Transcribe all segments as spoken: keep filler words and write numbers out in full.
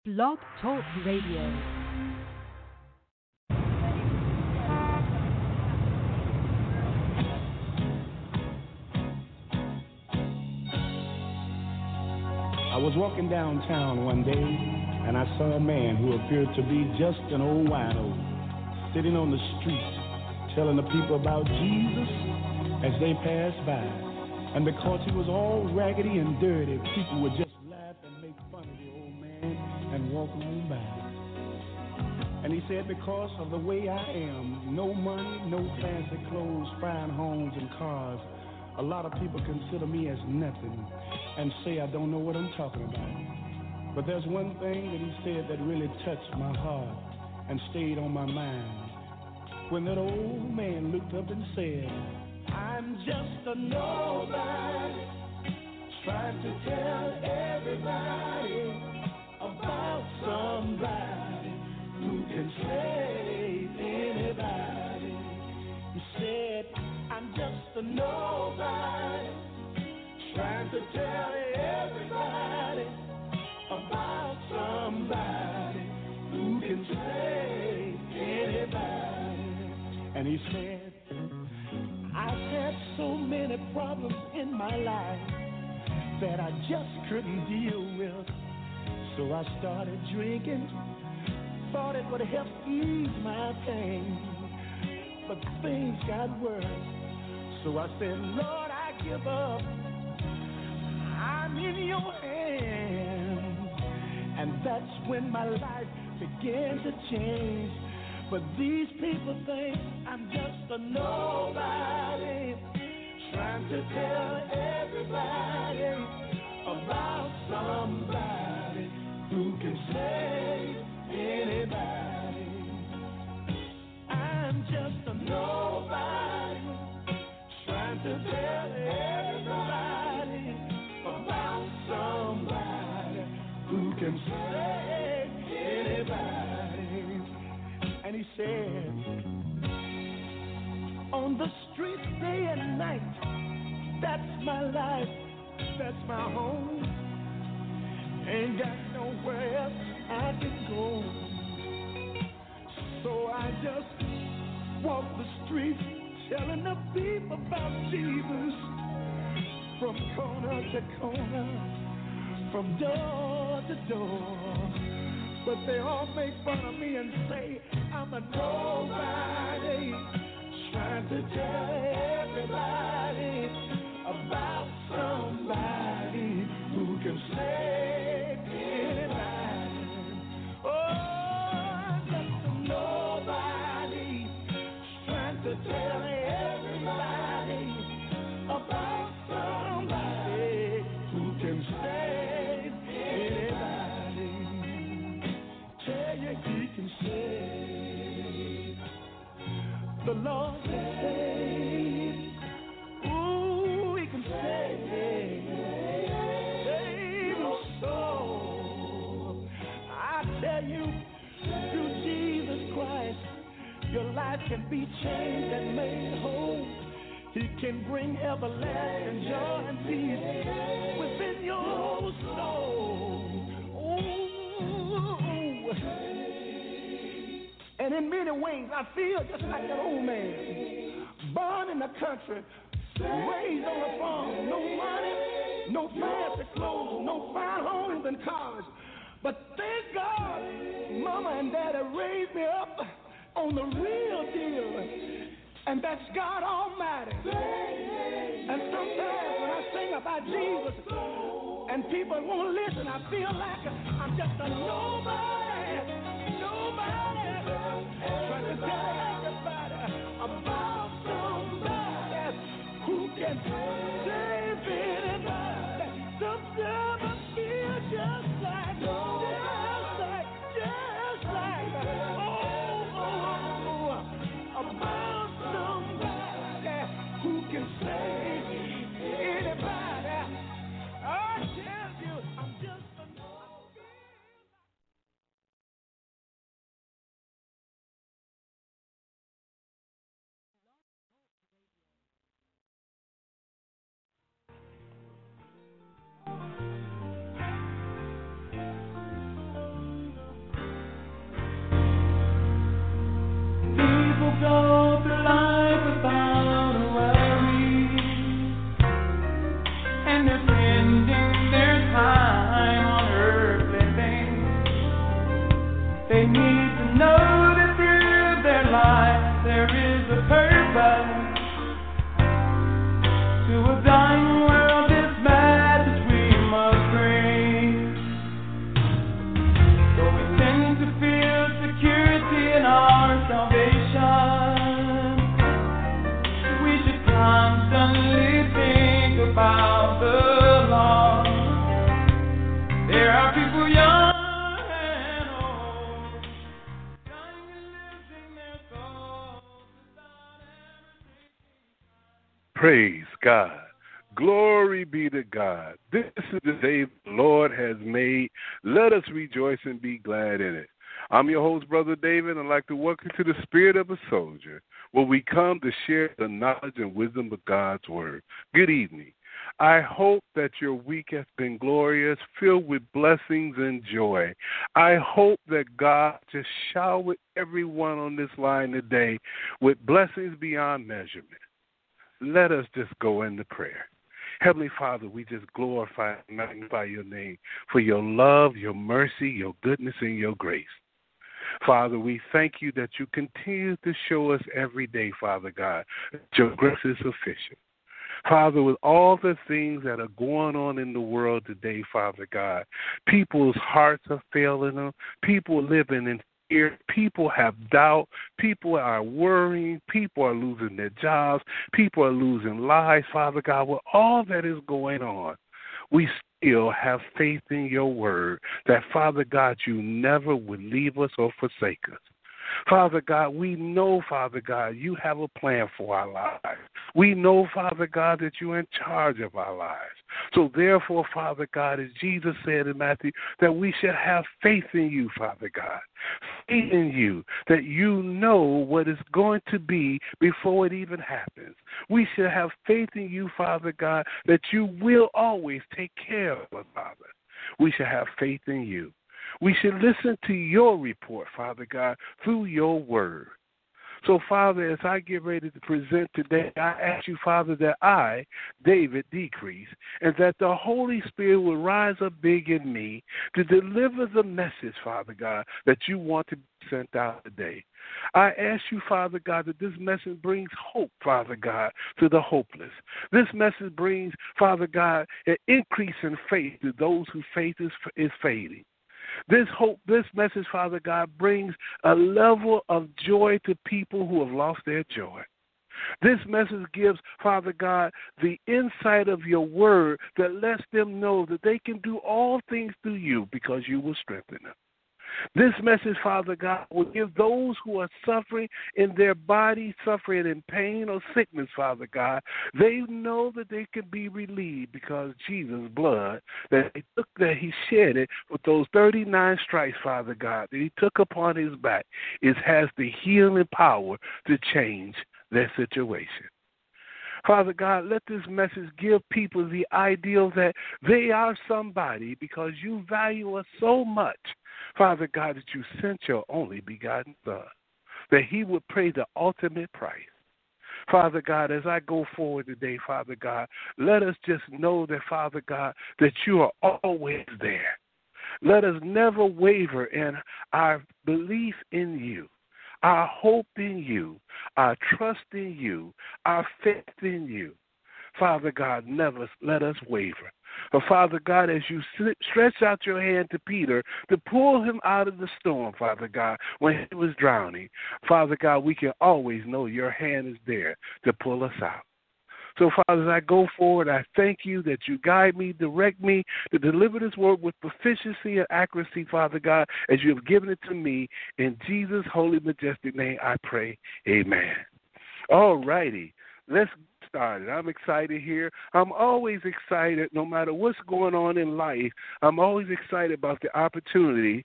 Blog Talk Radio. I was walking downtown one day, and I saw a man who appeared to be just an old wino, sitting on the street, telling the people about Jesus as they passed by. And because he was all raggedy and dirty, people would just laugh and make fun of the old man and walk on by. And he said, because of the way I am, no money, no fancy clothes, fine homes and cars, a lot of people consider me as nothing and say I don't know what I'm talking about. But there's one thing that he said that really touched my heart and stayed on my mind. When that old man looked up and said, I'm just a nobody, trying to tell everybody about somebody who can save anybody. He said, I'm just a nobody, trying to tell everybody about somebody who can save anybody. And he said, I've had so many problems in my life that I just couldn't deal with. So I started drinking, thought it would help ease my pain. But things got worse. So I said, Lord, I give up. I'm in your hands. And that's when my life began to change. But these people think I'm just a nobody, trying to tell everybody about somebody who can save anybody. I'm just a nobody, trying to tell everybody about somebody who can save anybody. And he said, on the streets day and night, that's my life, that's my home. Ain't got nowhere else I can go. So I just walk the streets telling the people about Jesus, from corner to corner, from door to door. But they all make fun of me and say I'm a nobody, trying to tell everybody about somebody who can save anybody. Oh, I'm just a nobody, trying to tell everybody about somebody who can save anybody. Tell you he can save. The Lord can save. Ooh, he can save. Save your soul. I tell you, through Jesus Christ, your life can be changed and made whole. He can bring everlasting joy and peace within your soul. Ooh. And in many ways, I feel just like that old man, born in the country, raised on a farm, no money, no fancy clothes, no fine homes and cars. But thank God, Mama and Daddy raised me up on the real deal, and that's God Almighty. And sometimes when I sing about Jesus, and people won't listen, I feel like I'm just a nobody, nobody, trying to tell everybody about somebody who can save anybody. Sometimes I feel just like, just like, just like, oh, oh, oh, about somebody who can save anybody. I tell you, I'm just a nobody. They need to know that through their life there is a purpose. To a dying world this message we must bring. So we tend to feel security in our salvation. We should constantly think about the lost. There are people young. Praise God. Glory be to God. This is the day the Lord has made. Let us rejoice and be glad in it. I'm your host, Brother David, and I'd like to welcome you to the Spirit of a Soldier, where we come to share the knowledge and wisdom of God's Word. Good evening. I hope that your week has been glorious, filled with blessings and joy. I hope that God just showered everyone on this line today with blessings beyond measurement. Let us just go into prayer. Heavenly Father, we just glorify and magnify your name for your love, your mercy, your goodness, and your grace. Father, we thank you that you continue to show us every day, Father God, that your grace is sufficient. Father, with all the things that are going on in the world today, Father God, people's hearts are failing them. People are living in fear. People have doubt. People are worrying. People are losing their jobs. People are losing lives, Father God. With all that is going on, we still have faith in your word that, Father God, you never would leave us or forsake us. Father God, we know, Father God, you have a plan for our lives. We know, Father God, that you're in charge of our lives. So therefore, Father God, as Jesus said in Matthew, that we should have faith in you, Father God. Faith in you, that you know what is going to be before it even happens. We should have faith in you, Father God, that you will always take care of us, Father. We should have faith in you. We should listen to your report, Father God, through your word. So, Father, as I get ready to present today, I ask you, Father, that I, David, decrease, and that the Holy Spirit will rise up big in me to deliver the message, Father God, that you want to be sent out today. I ask you, Father God, that this message brings hope, Father God, to the hopeless. This message brings, Father God, an increase in faith to those whose faith is, is fading. This hope, this message, Father God, brings a level of joy to people who have lost their joy. This message gives, Father God, the insight of your word that lets them know that they can do all things through you because you will strengthen them. This message, Father God, will give those who are suffering in their body, suffering in pain or sickness, Father God, they know that they can be relieved because Jesus' blood that he took, that he shed it with those thirty-nine stripes, Father God, that he took upon his back, it has the healing power to change their situation. Father God, let this message give people the ideal that they are somebody because you value us so much, Father God, that you sent your only begotten Son, that he would pay the ultimate price. Father God, as I go forward today, Father God, let us just know that, Father God, that you are always there. Let us never waver in our belief in you, our hope in you, our trust in you, our faith in you. Father God, never let us waver. But Father God, as you stretch out your hand to Peter to pull him out of the storm, Father God, when he was drowning, Father God, we can always know your hand is there to pull us out. So, Father, as I go forward, I thank you that you guide me, direct me to deliver this word with proficiency and accuracy, Father God, as you have given it to me. In Jesus' holy, majestic name, I pray. Amen. All righty. Let's get started. I'm excited here. I'm always excited no matter what's going on in life. I'm always excited about the opportunity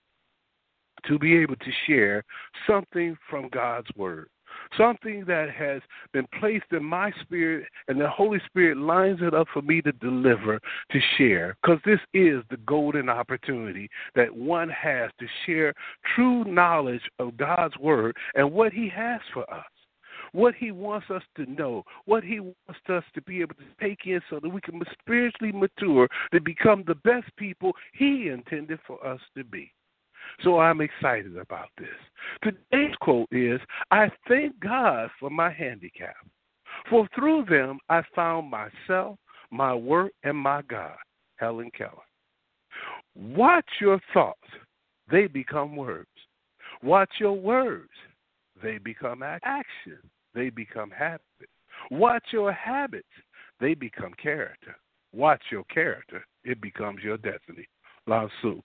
to be able to share something from God's word. Something that has been placed in my spirit, and the Holy Spirit lines it up for me to deliver, to share, because this is the golden opportunity that one has to share true knowledge of God's word and what he has for us, what he wants us to know, what he wants us to be able to take in so that we can spiritually mature to become the best people he intended for us to be. So I'm excited about this. Today's quote is, I thank God for my handicap, for through them I found myself, my work, and my God. Helen Keller. Watch your thoughts. They become words. Watch your words. They become action. They become habits. Watch your habits. They become character. Watch your character. It becomes your destiny. Lao Tzu.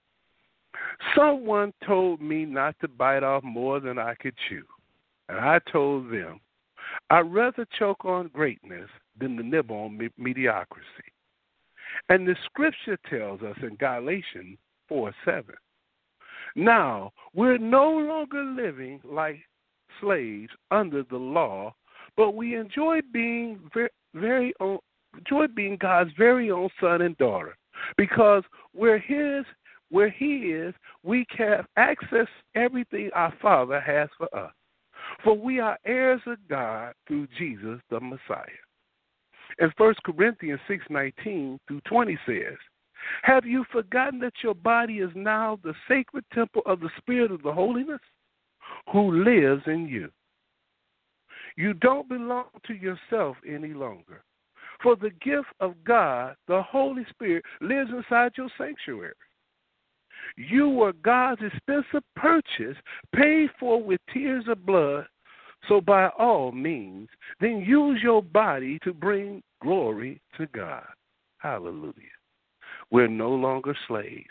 Someone told me not to bite off more than I could chew. And I told them, I'd rather choke on greatness than to nibble on me- mediocrity. And the scripture tells us in Galatians four seven, now we're no longer living like slaves under the law, but we enjoy being very, very own, enjoy being God's very own son and daughter, because we're His. Where He is, we can access everything our Father has for us. For we are heirs of God through Jesus the Messiah. And First Corinthians six nineteen through twenty says, have you forgotten that your body is now the sacred temple of the Spirit of the Holiness, who lives in you? You don't belong to yourself any longer. For the gift of God, the Holy Spirit, lives inside your sanctuary. You were God's expensive purchase, paid for with tears of blood. So by all means, then use your body to bring glory to God. Hallelujah. We're no longer slaves.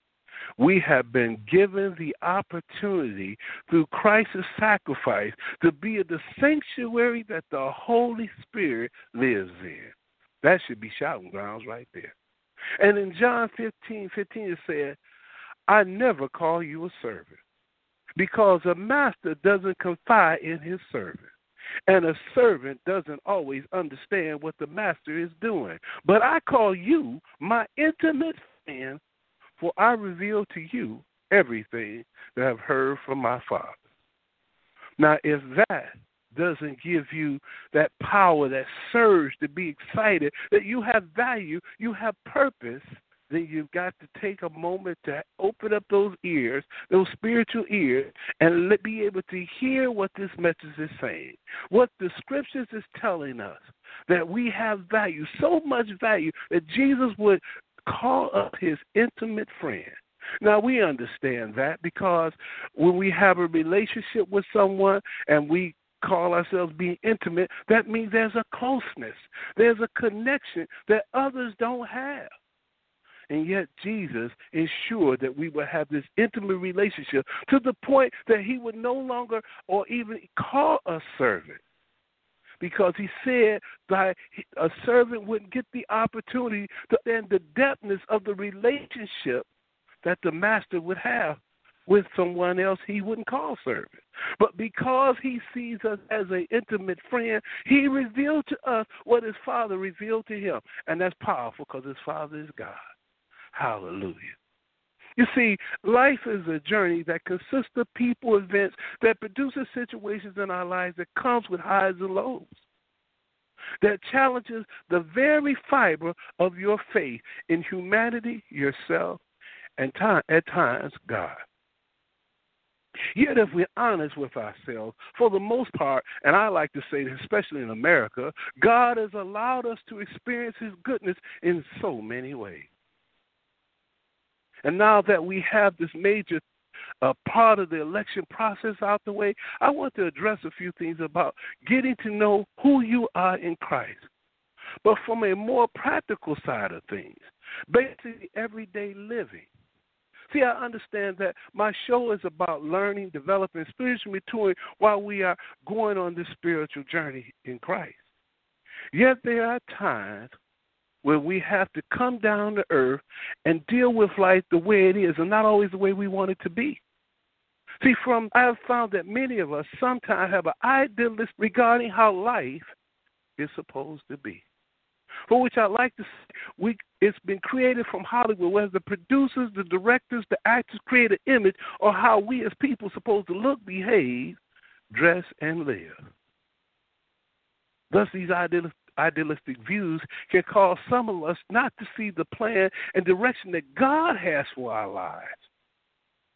We have been given the opportunity through Christ's sacrifice to be in the sanctuary that the Holy Spirit lives in. That should be shouting grounds right there. And in John fifteen fifteen it said, I never call you a servant, because a master doesn't confide in his servant, and a servant doesn't always understand what the master is doing. But I call you my intimate friend, for I reveal to you everything that I've heard from my Father. Now, if that doesn't give you that power, that surge to be excited, that you have value, you have purpose, then you've got to take a moment to open up those ears, those spiritual ears, and let, be able to hear what this message is saying, what the scriptures is telling us, that we have value, so much value that Jesus would call up his intimate friend. Now, we understand that because when we have a relationship with someone and we call ourselves being intimate, that means there's a closeness, there's a connection that others don't have. And yet Jesus ensured that we would have this intimate relationship to the point that he would no longer or even call us servant. Because he said that a servant wouldn't get the opportunity to understand the depthness of the relationship that the master would have with someone else he wouldn't call servant. But because he sees us as an intimate friend, he revealed to us what his Father revealed to him. And that's powerful because his Father is God. Hallelujah. You see, life is a journey that consists of people, events that produces situations in our lives that comes with highs and lows, that challenges the very fiber of your faith in humanity, yourself, and time, at times, God. Yet if we're honest with ourselves, for the most part, and I like to say this, especially in America, God has allowed us to experience his goodness in so many ways. And now that we have this major uh, part of the election process out the way, I want to address a few things about getting to know who you are in Christ. But from a more practical side of things, basically everyday living. See, I understand that my show is about learning, developing, spiritually maturing while we are going on this spiritual journey in Christ. Yet there are times where we have to come down to earth and deal with life the way it is and not always the way we want it to be. See, from I have found that many of us sometimes have an idealist regarding how life is supposed to be. For which I like to say, we, it's been created from Hollywood, where the producers, the directors, the actors create an image of how we as people are supposed to look, behave, dress, and live. Thus, these idealistic Idealistic views can cause some of us not to see the plan and direction that God has for our lives.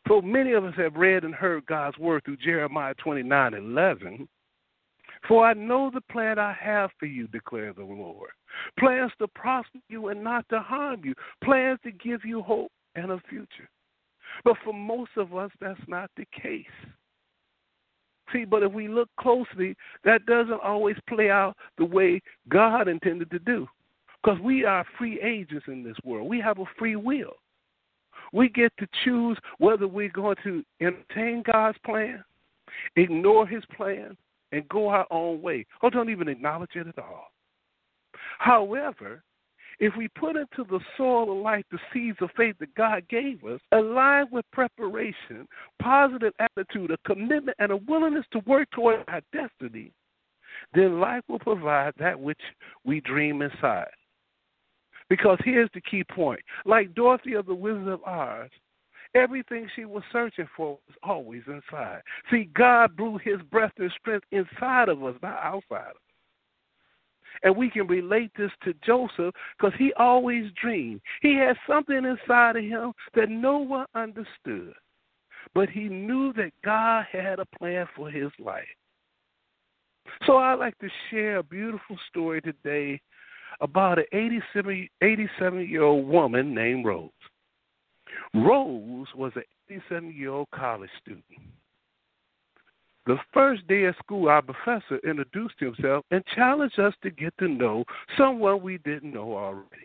So many of us have read and heard God's word through Jeremiah twenty-nine eleven. For I know the plan I have for you, declares the Lord. Plans to prosper you and not to harm you. Plans to give you hope and a future. But for most of us, that's not the case. See, but if we look closely, that doesn't always play out the way God intended to do. Because we are free agents in this world. We have a free will. We get to choose whether we're going to entertain God's plan, ignore his plan, and go our own way, or don't even acknowledge it at all. However, if we put into the soil of life the seeds of faith that God gave us, aligned with preparation, positive attitude, a commitment, and a willingness to work toward our destiny, then life will provide that which we dream inside. Because here's the key point. Like Dorothy of the Wizard of Oz, everything she was searching for was always inside. See, God blew his breath and strength inside of us, not outside of us. And we can relate this to Joseph because he always dreamed. He had something inside of him that no one understood. But he knew that God had a plan for his life. So I'd like to share a beautiful story today about an eighty-seven-year-old woman named Rose. Rose was an eighty-seven-year-old college student. The first day of school, our professor introduced himself and challenged us to get to know someone we didn't know already.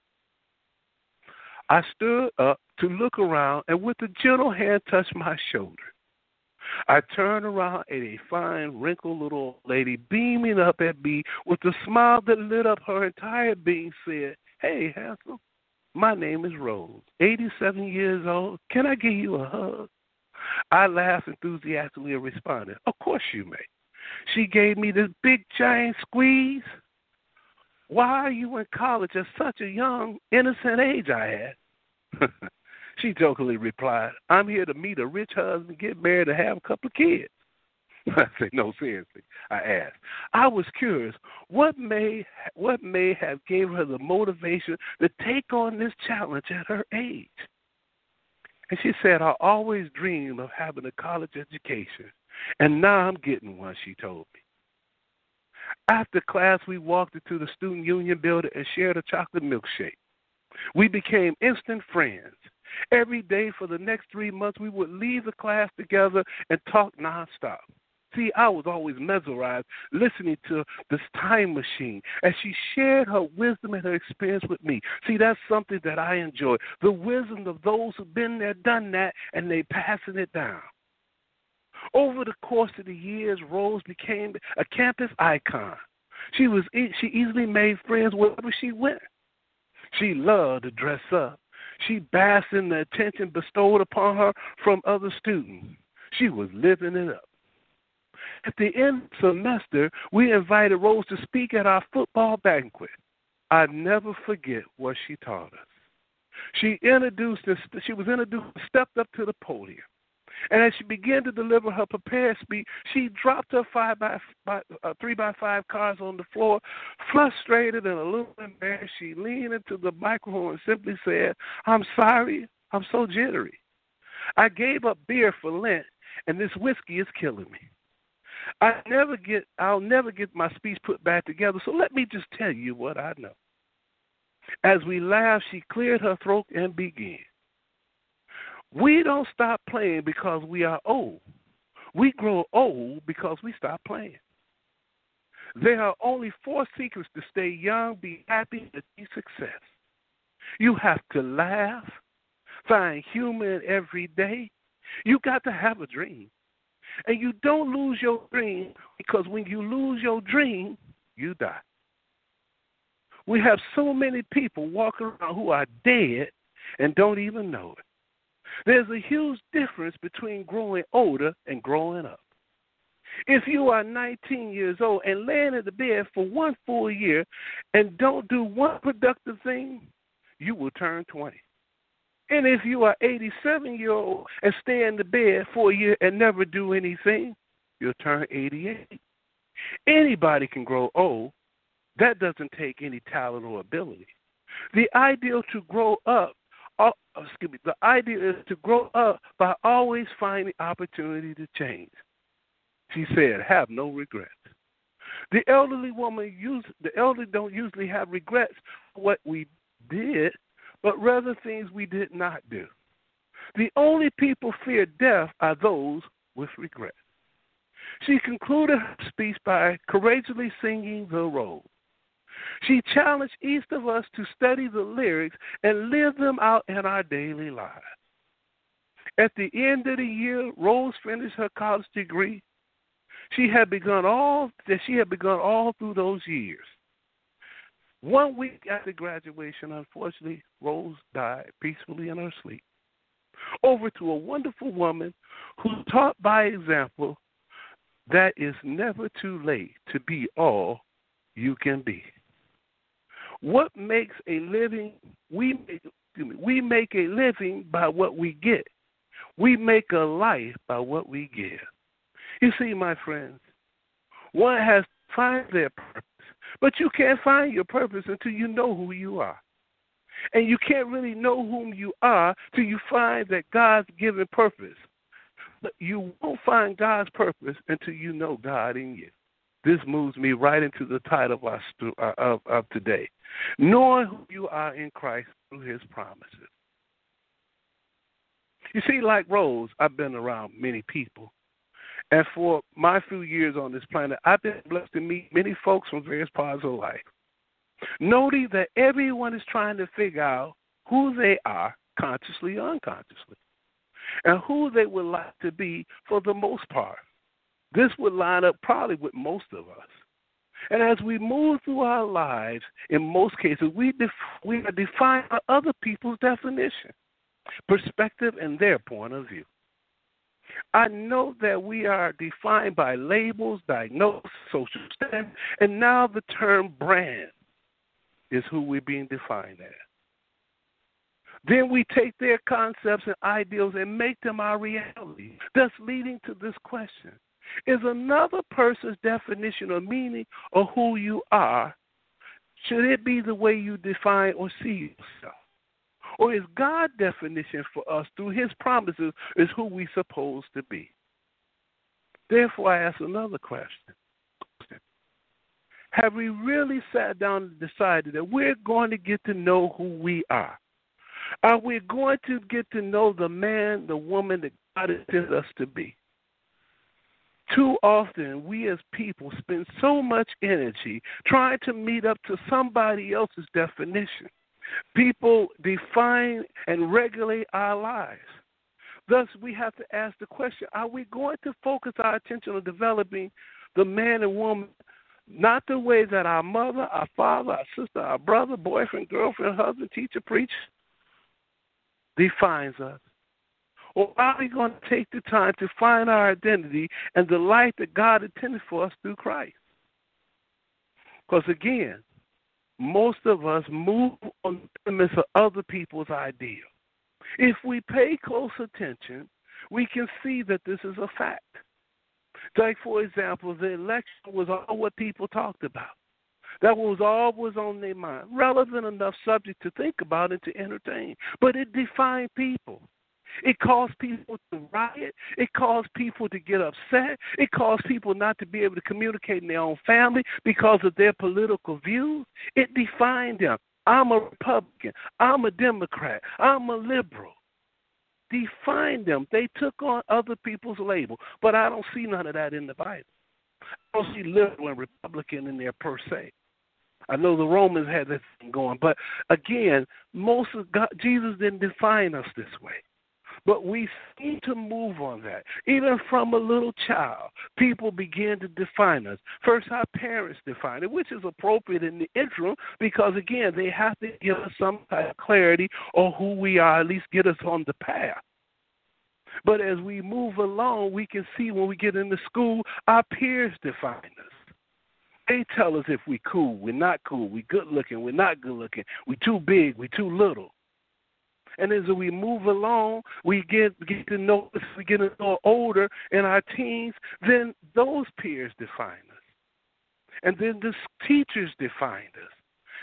I stood up to look around and with a gentle hand touched my shoulder. I turned around and a fine, wrinkled little lady beaming up at me with a smile that lit up her entire being said, "Hey, handsome, my name is Rose, eighty-seven years old. Can I give you a hug?" I laughed enthusiastically and responded, "Of course you may." She gave me this big, giant squeeze. "Why are you in college at such a young, innocent age?" I asked. She jokingly replied, "I'm here to meet a rich husband, get married, and have a couple of kids." I said, "No, seriously," I asked. I was curious, what may, what may have gave her the motivation to take on this challenge at her age? And she said, "I always dreamed of having a college education, and now I'm getting one," she told me. After class, we walked into the student union building and shared a chocolate milkshake. We became instant friends. Every day for the next three months, we would leave the class together and talk nonstop. See, I was always mesmerized listening to this time machine as she shared her wisdom and her experience with me. See, that's something that I enjoy, the wisdom of those who've been there, done that, and they passing it down. Over the course of the years, Rose became a campus icon. She was she easily made friends wherever she went. She loved to dress up. She basked in the attention bestowed upon her from other students. She was living it up. At the end of the semester, we invited Rose to speak at our football banquet. I never forget what she taught us. She introduced us, she was introduced, stepped up to the podium. And as she began to deliver her prepared speech, she dropped her five by, by uh, three by five cards on the floor. Frustrated and a little embarrassed, she leaned into the microphone and simply said, "I'm sorry, I'm so jittery. I gave up beer for Lent, and this whiskey is killing me. I never get, I'll never get my speech put back together, so let me just tell you what I know." As we laughed, she cleared her throat and began. We don't stop playing because we are old. We grow old because we stop playing. There are only four secrets to stay young, be happy, and achieve success. You have to laugh, find humor in every day. You got to have a dream. And you don't lose your dream because when you lose your dream, you die. We have so many people walking around who are dead and don't even know it. There's a huge difference between growing older and growing up. If you are nineteen years old and laying in the bed for one full year and don't do one productive thing, you will turn twenty. And if you are eighty-seven-year-old and stay in the bed for a year and never do anything, you'll turn eighty-eight. Anybody can grow old. That doesn't take any talent or ability. The ideal to grow up uh, excuse me, the idea is to grow up by always finding opportunity to change. She said, have no regrets. The elderly woman, use, the elderly don't usually have regrets for what we did, but rather things we did not do. The only people fear death are those with regret. She concluded her speech by courageously singing the role. She challenged each of us to study the lyrics and live them out in our daily lives. At the end of the year, Rose finished her college degree. She had begun all that she had begun all through those years. One week after graduation, unfortunately, Rose died peacefully in her sleep. Over to a wonderful woman who taught by example that it's never too late to be all you can be. What makes a living, we make, excuse me, we make a living by what we get. We make a life by what we give. You see, my friends, one has to find their purpose, but you can't find your purpose until you know who you are. And you can't really know whom you are till you find that God's given purpose. But you won't find God's purpose until you know God in you. This moves me right into the title of, our stu- uh, of, of today, knowing who you are in Christ through his promises. You see, like Rose, I've been around many people. And for my few years on this planet, I've been blessed to meet many folks from various parts of life. Noting that everyone is trying to figure out who they are, consciously or unconsciously, and who they would like to be for the most part. This would line up probably with most of us. And as we move through our lives, in most cases, we, def- we are defined by other people's definition, perspective, and their point of view. I know that we are defined by labels, diagnosis, social status, and now the term brand is who we're being defined as. Then we take their concepts and ideals and make them our reality, thus leading to this question. Is another person's definition or meaning of who you are, should it be the way you define or see yourself? Or is God's definition for us through his promises is who we're supposed to be? Therefore, I ask another question. Have we really sat down and decided that we're going to get to know who we are? Are we going to get to know the man, the woman that God intended us to be? Too often, we as people spend so much energy trying to meet up to somebody else's definition. People define and regulate our lives. Thus, we have to ask the question, are we going to focus our attention on developing the man and woman not the way that our mother, our father, our sister, our brother, boyfriend, girlfriend, husband, teacher, preacher defines us? Or are we going to take the time to find our identity and the life that God intended for us through Christ? Because again, most of us move on the premise of other people's ideal. If we pay close attention, we can see that this is a fact. Like, for example, the election was all what people talked about. That was all was on their mind. Relevant enough subject to think about and to entertain. But it defined people. It caused people to riot. It caused people to get upset. It caused people not to be able to communicate in their own family because of their political views. It defined them. I'm a Republican. I'm a Democrat. I'm a liberal. Defined them. They took on other people's label. But I don't see none of that in the Bible. I don't see liberal and Republican in there per se. I know the Romans had this thing going. But again, most of God, Jesus didn't define us this way. But we seem to move on that. Even from a little child, people begin to define us. First, our parents define it, which is appropriate in the interim because, again, they have to give us some kind of clarity on who we are, at least get us on the path. But as we move along, we can see when we get into school, our peers define us. They tell us if we're cool, we're not cool, we're good looking, we're not good looking, we're too big, we're too little. And as we move along, we get get to know, as we get a little older in our teens, then those peers define us. And then the teachers define us.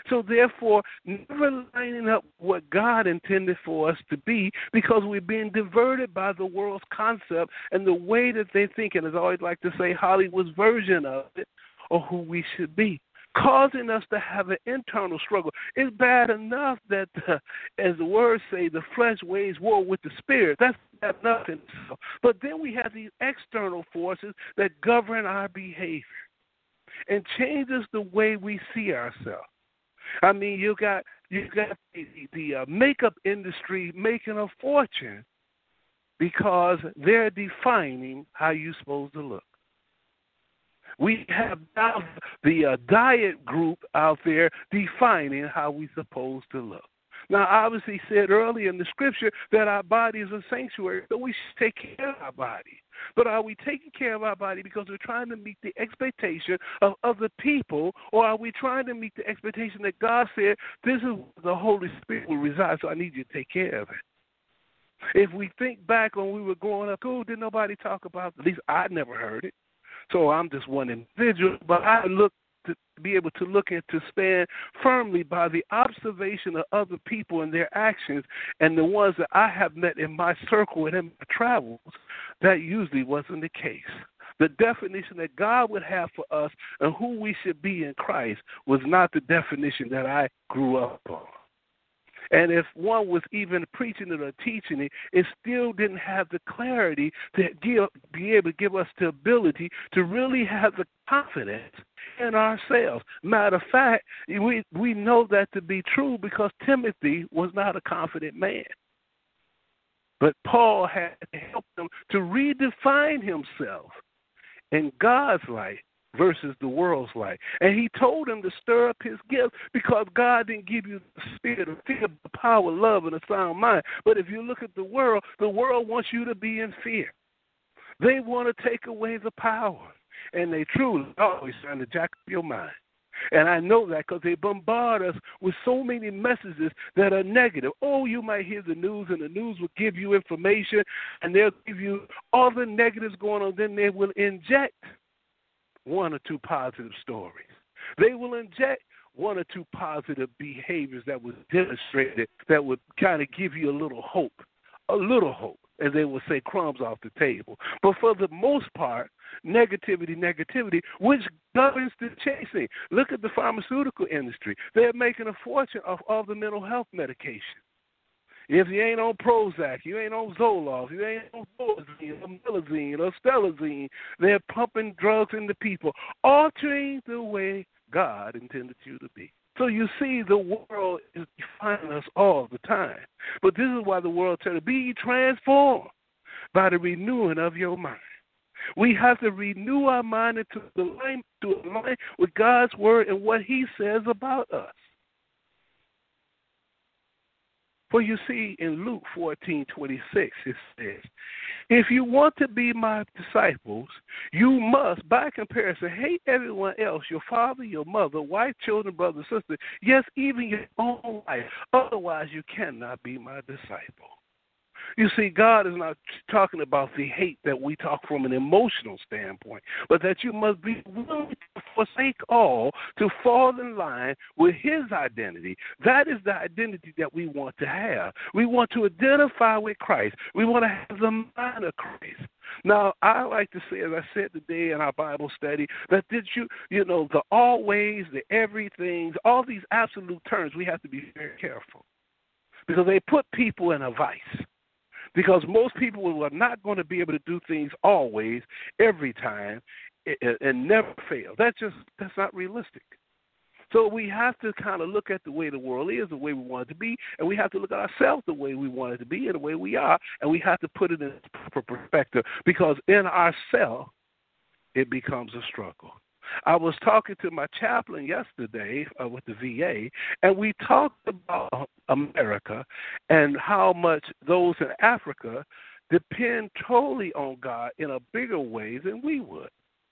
So therefore, never lining up what God intended for us to be, because we're being diverted by the world's concept and the way that they think, and as I always like to say, Hollywood's version of it, or who we should be, causing us to have an internal struggle. It's bad enough that, uh, as the words say, the flesh wage war with the spirit. That's bad enough in itself. But then we have these external forces that govern our behavior and changes the way we see ourselves. I mean, you got you got the, the uh, makeup industry making a fortune because they're defining how you're supposed to look. We have now the uh, diet group out there defining how we're supposed to look. Now, obviously said earlier in the scripture that our body is a sanctuary, so we should take care of our body. But are we taking care of our body because we're trying to meet the expectation of other people, or are we trying to meet the expectation that God said, this is where the Holy Spirit will reside, so I need you to take care of it? If we think back when we were growing up, oh, didn't nobody talk about it? At least I never heard it. So I'm just one individual, but I look to be able to look and to stand firmly by the observation of other people and their actions, and the ones that I have met in my circle and in my travels, that usually wasn't the case. The definition that God would have for us and who we should be in Christ was not the definition that I grew up on. And if one was even preaching it or teaching it, it still didn't have the clarity to give, be able to give us the ability to really have the confidence in ourselves. Matter of fact, we, we know that to be true because Timothy was not a confident man. But Paul had to help him to redefine himself in God's light versus the world's light. And he told him to stir up his gift because God didn't give you the spirit of fear, the power, love, and a sound mind. But if you look at the world, the world wants you to be in fear. They want to take away the power. And they truly always trying to jack up your mind. And I know that because they bombard us with so many messages that are negative. Oh, you might hear the news, and the news will give you information, and they'll give you all the negatives going on. Then they will inject one or two positive stories. They will inject one or two positive behaviors that was demonstrated that would kind of give you a little hope, a little hope, as they would say, crumbs off the table. But for the most part, negativity, negativity, which governs the chasing. Look at the pharmaceutical industry. They're making a fortune off all the mental health medication. If you ain't on Prozac, you ain't on Zoloft, you ain't on Vorazine or Melazine or Stelazine, they're pumping drugs into people, altering the way God intended you to be. So you see, the world is defining us all the time. But this is why the world tells us, be transformed by the renewing of your mind. We have to renew our mind into the line, to align with God's word and what he says about us. For you see, in Luke fourteen twenty-six, it says, if you want to be my disciples, you must, by comparison, hate everyone else, your father, your mother, wife, children, brother, sister, yes, even your own life. Otherwise, you cannot be my disciple. You see, God is not talking about the hate that we talk from an emotional standpoint, but that you must be willing to forsake all to fall in line with his identity. That is the identity that we want to have. We want to identify with Christ. We want to have the mind of Christ. Now, I like to say, as I said today in our Bible study, that did you, you know, the always, the everythings, all these absolute terms, we have to be very careful because they put people in a vice. Because most people are not going to be able to do things always, every time, and never fail. That's just that's not realistic. So we have to kind of look at the way the world is, the way we want it to be, and we have to look at ourselves the way we want it to be and the way we are, and we have to put it in proper perspective. Because in ourselves, it becomes a struggle. I was talking to my chaplain yesterday uh, with the V A, and we talked about America and how much those in Africa depend totally on God in a bigger way than we would.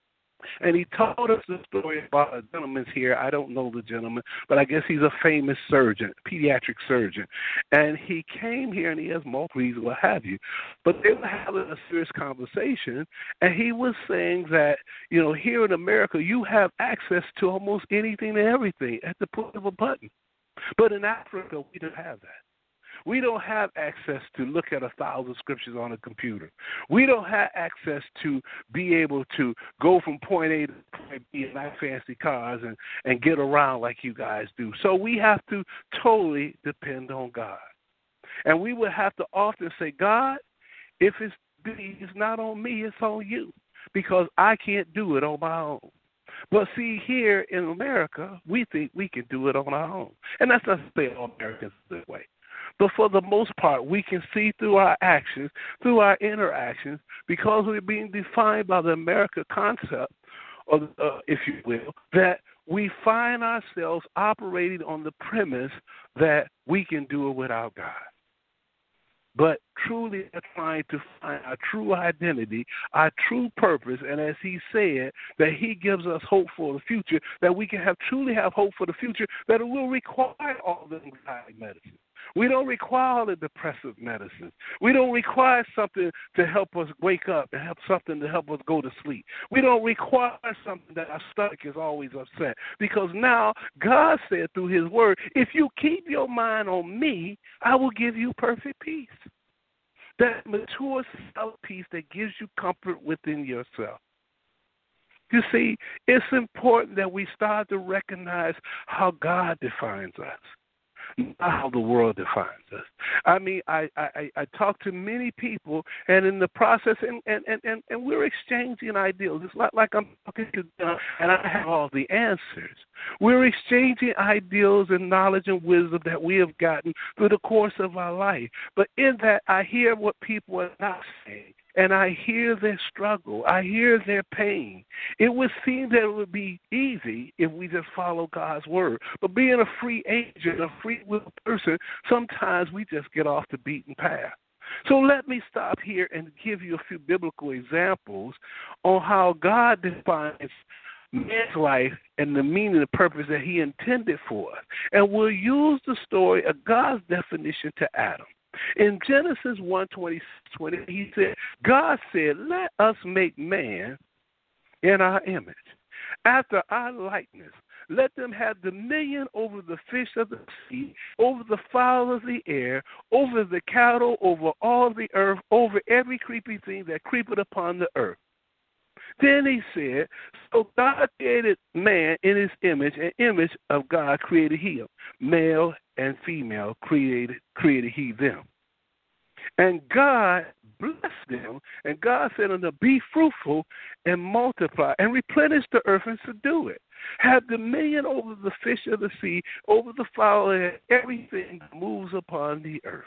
And he told us the story about a gentleman here. I don't know the gentleman, but I guess he's a famous surgeon, pediatric surgeon. And he came here, and he has multiple, what have you. But they were having a serious conversation, and he was saying that, you know, here in America, you have access to almost anything and everything at the push of a button. But in Africa, we don't have that. We don't have access to look at a thousand scriptures on a computer. We don't have access to be able to go from point A to point B in our fancy cars and, and get around like you guys do. So we have to totally depend on God. And we would have to often say, God, if it's, it's not on me, it's on you, because I can't do it on my own. But see, here in America, we think we can do it on our own. And that's not to say all Americans this way. But for the most part, we can see through our actions, through our interactions, because we're being defined by the America concept, or uh, if you will, that we find ourselves operating on the premise that we can do it without God. But truly trying to find our true identity, our true purpose, and as he said, that he gives us hope for the future, that we can have truly have hope for the future, that it will require all the anxiety medicine. We don't require all the depressive medicine. We don't require something to help us wake up and have something to help us go to sleep. We don't require something that our stomach is always upset, because now God said through his word, if you keep your mind on me, I will give you perfect peace. That mature self-peace that gives you comfort within yourself. You see, it's important that we start to recognize how God defines us, not how the world defines us. I mean, I, I, I talk to many people, and in the process, and, and, and, and we're exchanging ideals. It's not like I'm talking to them and I have all the answers. We're exchanging ideals and knowledge and wisdom that we have gotten through the course of our life. But in that, I hear what people are not saying. And I hear their struggle. I hear their pain. It would seem that it would be easy if we just follow God's word. But being a free agent, a free will person, sometimes we just get off the beaten path. So let me stop here and give you a few biblical examples on how God defines man's life and the meaning and purpose that he intended for us. And we'll use the story of God's definition to Adam. In Genesis one twenty, he said, God said, let us make man in our image, after our likeness. Let them have dominion over the fish of the sea, over the fowl of the air, over the cattle, over all the earth, over every creepy thing that creepeth upon the earth. Then he said, so God created man in his image, and image of God created he him. Male and female created created he them. And God blessed them, and God said unto them, be fruitful and multiply, and replenish the earth and subdue it. Have dominion over the fish of the sea, over the fowl, and everything that moves upon the earth.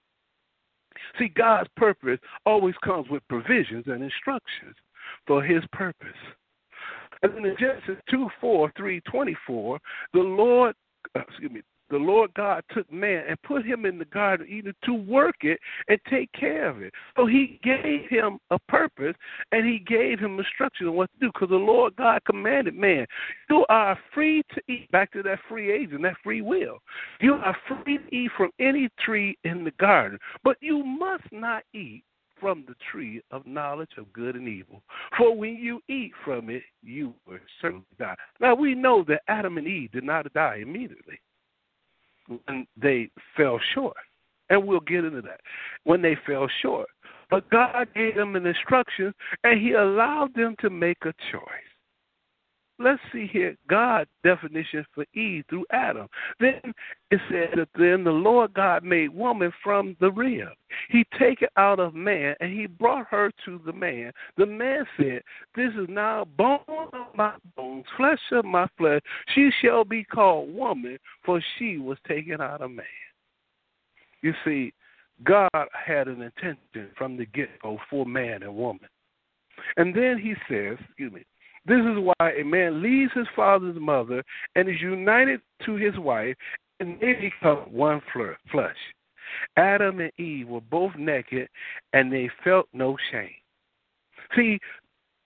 See, God's purpose always comes with provisions and instructions for his purpose. And in Genesis two, four, three, twenty-four, the Lord, uh, excuse me, the Lord God took man and put him in the Garden of Eden to work it and take care of it. So he gave him a purpose, and he gave him instruction on what to do, because the Lord God commanded man, you are free to eat, back to that free agent, that free will. You are free to eat from any tree in the garden, but you must not eat from the tree of knowledge of good and evil. For when you eat from it, you will certainly die. Now, we know that Adam and Eve did not die immediately when they fell short. And we'll get into that. When they fell short. But God gave them an instruction, and he allowed them to make a choice. Let's see here God's definition for Eve through Adam. Then it said that then the Lord God made woman from the rib. He take it out of man, and he brought her to the man. The man said, this is now bone of my bones, flesh of my flesh. She shall be called woman, for she was taken out of man. You see, God had an intention from the get-go for man and woman. And then he says, excuse me, this is why a man leaves his father and mother and is united to his wife, and they become one flesh. Adam and Eve were both naked, and they felt no shame. See,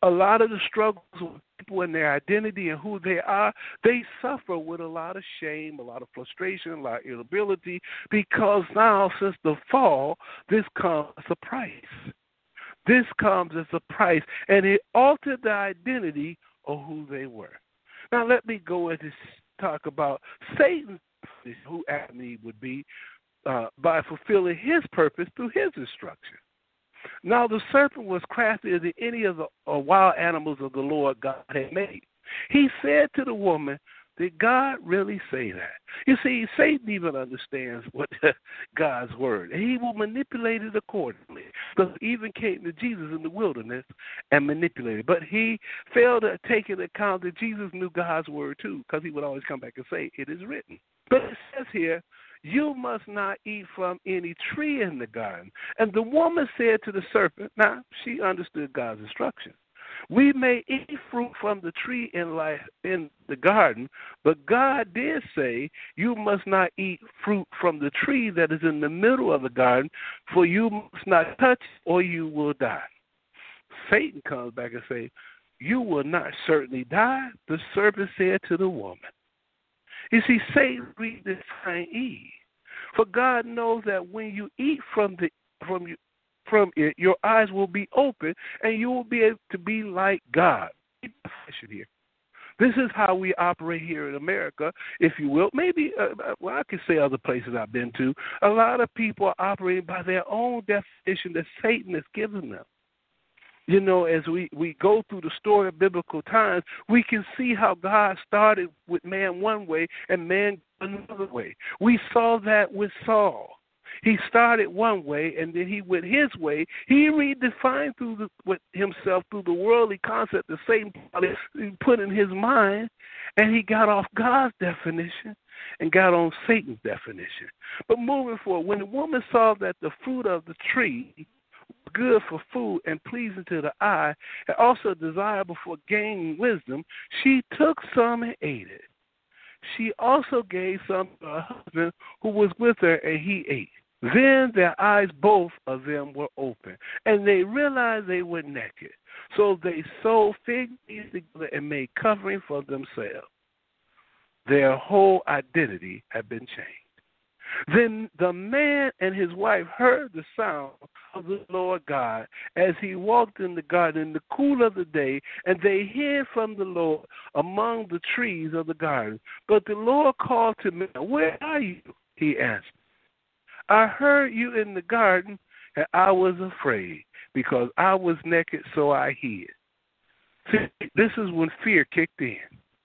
A lot of the struggles with people and their identity and who they are, they suffer with a lot of shame, a lot of frustration, a lot of irritability, because now, since the fall, this comes as a price. This comes as a price, and it altered the identity of who they were. Now, let me go and talk about Satan, who Adam and Eve would be, uh, by fulfilling his purpose through his instruction. Now, the serpent was craftier than any of the uh, wild animals of the Lord God had made. He said to the woman, did God really say that? You see, Satan even understands what God's word, and he will manipulate it accordingly. Because he even came to Jesus in the wilderness and manipulated it. But he failed to take into account that Jesus knew God's word too, because he would always come back and say, it is written. But it says here, you must not eat from any tree in the garden. And the woman said to the serpent, now, she understood God's instruction. We may eat fruit from the tree in life in the garden, but God did say you must not eat fruit from the tree that is in the middle of the garden, for you must not touch it or you will die. Satan comes back and says, you will not certainly die, the serpent said to the woman. You see, Satan redefined Eve. For God knows that when you eat from the from you from it, your eyes will be open, and you will be able to be like God. This is how we operate here in America, if you will. Maybe, uh, well, I could say other places I've been to. A lot of people are operating by their own definition that Satan has given them. You know, as we, we go through the story of biblical times, we can see how God started with man one way and man another way. We saw that with Saul. He started one way, and then he went his way. He redefined through the, with himself through the worldly concept the same he put in his mind, and he got off God's definition and got on Satan's definition. But moving forward, when the woman saw that the fruit of the tree was good for food and pleasing to the eye, and also desirable for gaining wisdom, she took some and ate it. She also gave some to her husband who was with her, and he ate. Then their eyes, both of them, were open, and they realized they were naked. So they sewed fig leaves together and made covering for themselves. Their whole identity had been changed. Then the man and his wife heard the sound of the Lord God as he walked in the garden in the cool of the day, and they hid from the Lord among the trees of the garden. But the Lord called to me, where are you? He answered. I heard you in the garden, and I was afraid, because I was naked, so I hid. See, this is when fear kicked in.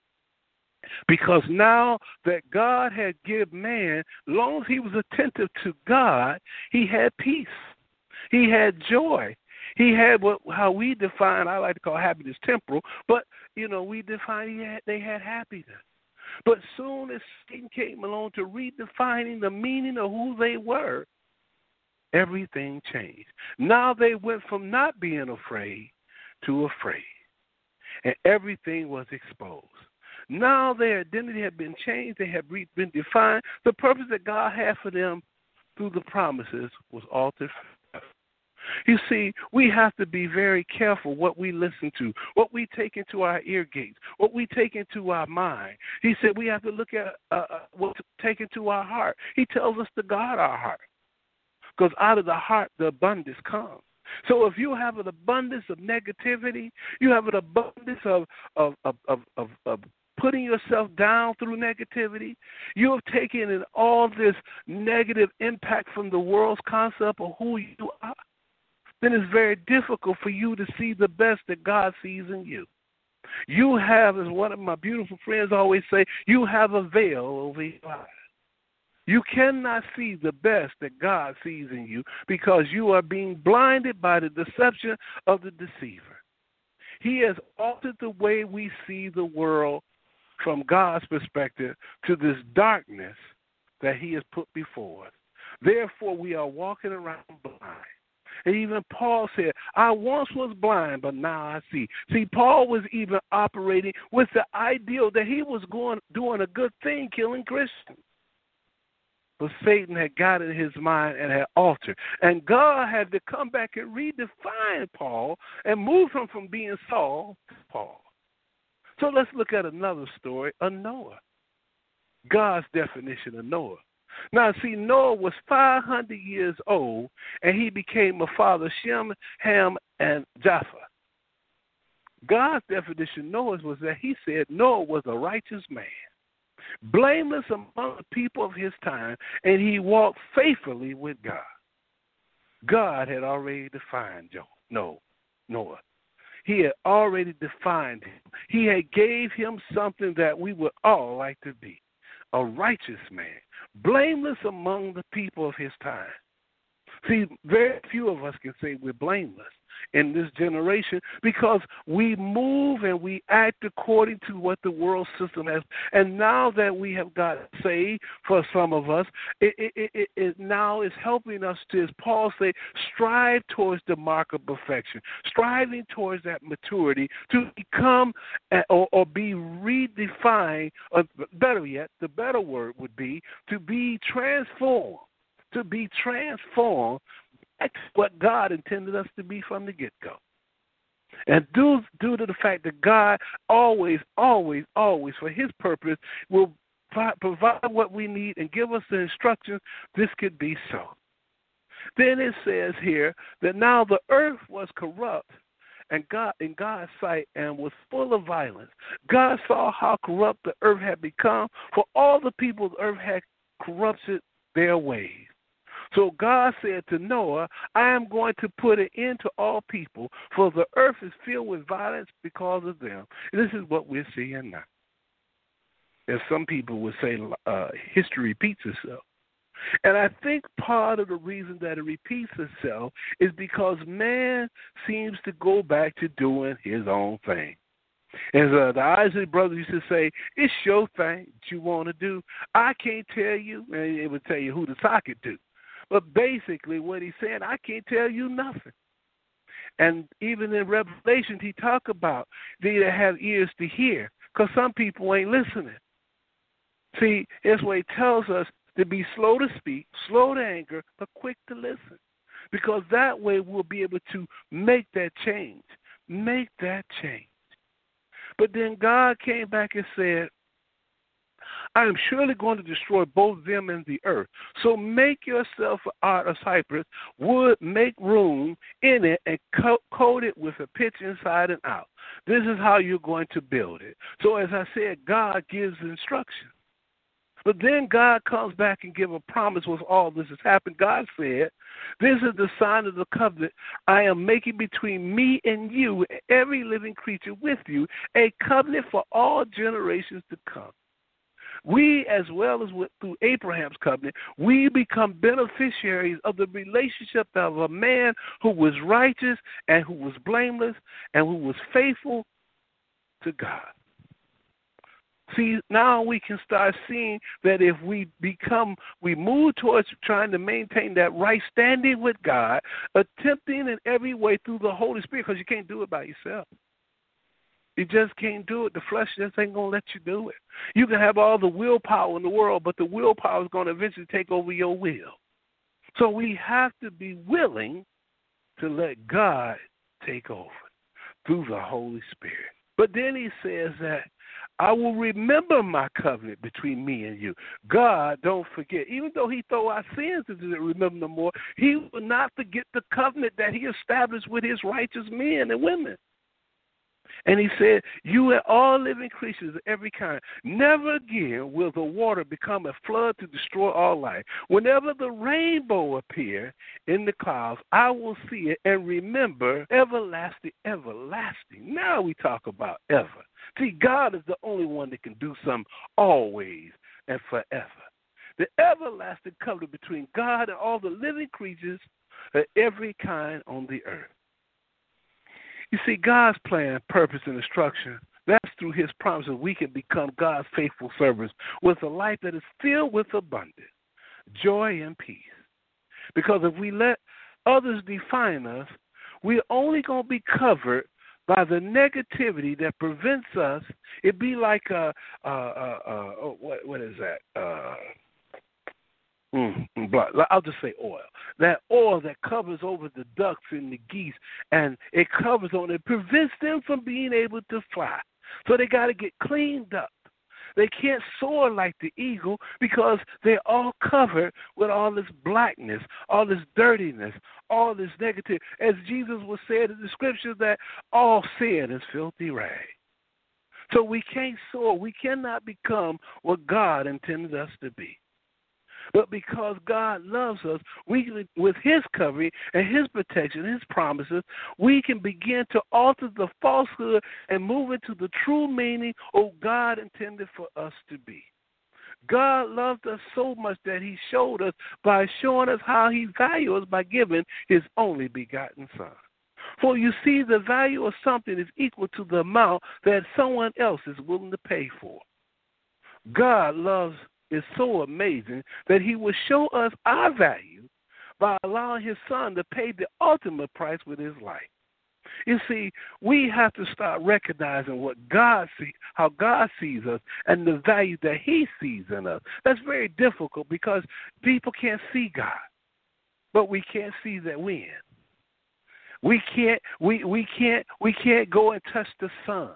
Because now that God had given man, as long as he was attentive to God, he had peace. He had joy. He had what how we define, I like to call happiness temporal, but, you know, we define he had, they had happiness. But soon as Satan came along to redefining the meaning of who they were, everything changed. Now they went from not being afraid to afraid, and everything was exposed. Now their identity had been changed. They had been defined. The purpose that God had for them through the promises was altered. You see, we have to be very careful what we listen to, what we take into our ear gates, what we take into our mind. He said we have to look at uh, what to take into our heart. He tells us to guard our heart, because out of the heart the abundance comes. So if you have an abundance of negativity, you have an abundance of of of of, of, of putting yourself down through negativity, you have taken in all this negative impact from the world's concept of who you are, then it's very difficult for you to see the best that God sees in you. You have, as one of my beautiful friends always say, you have a veil over your eyes. You cannot see the best that God sees in you because you are being blinded by the deception of the deceiver. He has altered the way we see the world from God's perspective to this darkness that he has put before us. Therefore, we are walking around blind. And even Paul said, I once was blind, but now I see. See, Paul was even operating with the ideal that he was going doing a good thing, killing Christians. But Satan had got in his mind and had altered. And God had to come back and redefine Paul and move him from being Saul to Paul. So let's look at another story of Noah. God's definition of Noah. Now, see, Noah was five hundred years old, and he became a father of Shem, Ham, and Japheth. God's definition of Noah was that he said Noah was a righteous man, blameless among the people of his time, and he walked faithfully with God. God had already defined Noah. Noah. He had already defined him. He had gave him something that we would all like to be, a righteous man, blameless among the people of his time. See, very few of us can say we're blameless in this generation because we move and we act according to what the world system has. And now that we have got saved, for some of us, it, it, it, it now is helping us to, as Paul said, strive towards the mark of perfection, striving towards that maturity to become or, or be redefined, or better yet, the better word would be to be transformed. To be transformed back to what God intended us to be from the get-go. And due, due to the fact that God always, always, always, for his purpose, will provide what we need and give us the instructions, this could be so. Then it says here that now the earth was corrupt and God in God's sight and was full of violence. God saw how corrupt the earth had become, for all the people of the earth had corrupted their ways. So God said to Noah, I am going to put an end to all people, for the earth is filled with violence because of them. And this is what we're seeing now. As some people would say, uh, history repeats itself. And I think part of the reason that it repeats itself is because man seems to go back to doing his own thing. As uh, the Isaac brothers used to say, it's your thing that you want to do. I can't tell you, and it would tell you who to sock it to. But basically what he said, I can't tell you nothing. And even in Revelation, he talk about they that have ears to hear, because some people ain't listening. See, that's why he tells us to be slow to speak, slow to anger, but quick to listen. Because that way we'll be able to make that change, make that change. But then God came back and said, I am surely going to destroy both them and the earth. So make yourself an art of cypress, wood, make room in it, and co- coat it with a pitch inside and out. This is how you're going to build it. So as I said, God gives instructions. But then God comes back and gives a promise with all this has happened. God said, this is the sign of the covenant I am making between me and you, every living creature with you, a covenant for all generations to come. We, as well as with, through Abraham's covenant, we become beneficiaries of the relationship of a man who was righteous and who was blameless and who was faithful to God. See, now we can start seeing that if we become, we move towards trying to maintain that right standing with God, attempting in every way through the Holy Spirit, because you can't do it by yourself. You just can't do it. The flesh just ain't going to let you do it. You can have all the willpower in the world, but the willpower is going to eventually take over your will. So we have to be willing to let God take over through the Holy Spirit. But then he says that I will remember my covenant between me and you. God, don't forget. Even though he throw our sins and didn't remember no more, he will not forget the covenant that he established with his righteous men and women. And he said, you and all living creatures of every kind, never again will the water become a flood to destroy all life. Whenever the rainbow appear in the clouds, I will see it and remember everlasting, everlasting. Now we talk about ever. See, God is the only one that can do something always and forever. The everlasting covenant between God and all the living creatures of every kind on the earth. You see, God's plan, purpose, and instruction, that's through his promises we can become God's faithful servants with a life that is filled with abundance, joy, and peace. Because if we let others define us, we're only going to be covered by the negativity that prevents us. It'd be like, a, a, a, a, what, what is that? Uh, Mm, blood. I'll just say oil. That oil that covers over the ducks and the geese, and it covers on it, prevents them from being able to fly. So they got to get cleaned up. They can't soar like the eagle because they're all covered with all this blackness, all this dirtiness, all this negative. As Jesus was said in the scriptures, that all sin is filthy rags. So we can't soar. We cannot become what God intended us to be. But because God loves us, we, with his covering and his protection, his promises, we can begin to alter the falsehood and move into the true meaning of God intended for us to be. God loved us so much that he showed us by showing us how he values us by giving his only begotten Son. For you see, the value of something is equal to the amount that someone else is willing to pay for. God loves is so amazing that he will show us our value by allowing his Son to pay the ultimate price with his life. You see, we have to start recognizing what God sees, how God sees us, and the value that he sees in us. That's very difficult because people can't see God, but we can't see that win. We can't we, we can't we can't go and touch the sun.